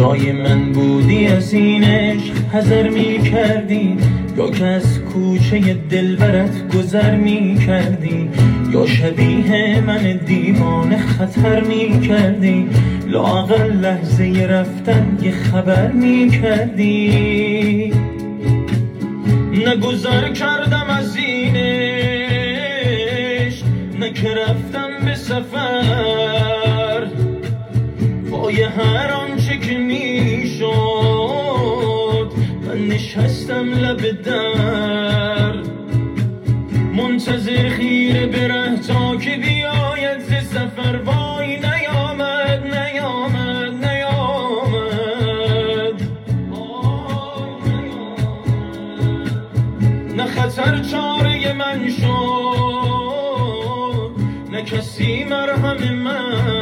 جای من بودی از این عشق حذر می کردی، یا که از کوچه دلبرت گذر می کردی، یا شبیه من دیوانه خطر می کردی، لااقل لحظه رفتن یه خبر می کردی. نه گذر کردم از این عشق، نه که رفتم به سفر، پای هر آنچه که می شد من نشستم لب در، منتظر خیره به ره تا که بیاید ز سفر. وای نیامد نیامد نیامد، نه خطر چاره من شد، نه کسی مرهم من.